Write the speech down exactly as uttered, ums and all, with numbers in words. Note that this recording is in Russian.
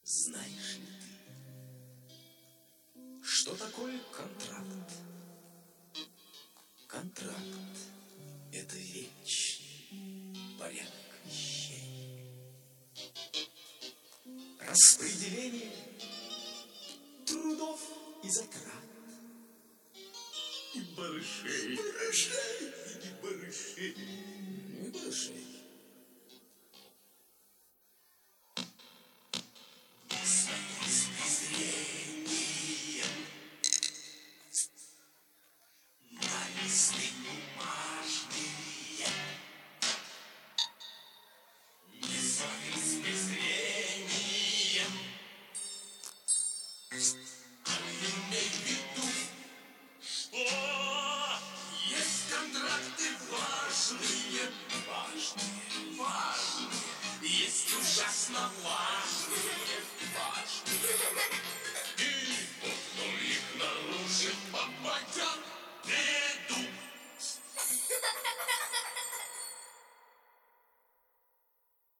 Знаешь ли ты, что такое контракт? Контракт — это вечный порядок вещей. Распределение трудов и затрат. И барышей. И барышей. И барышей. И барышей.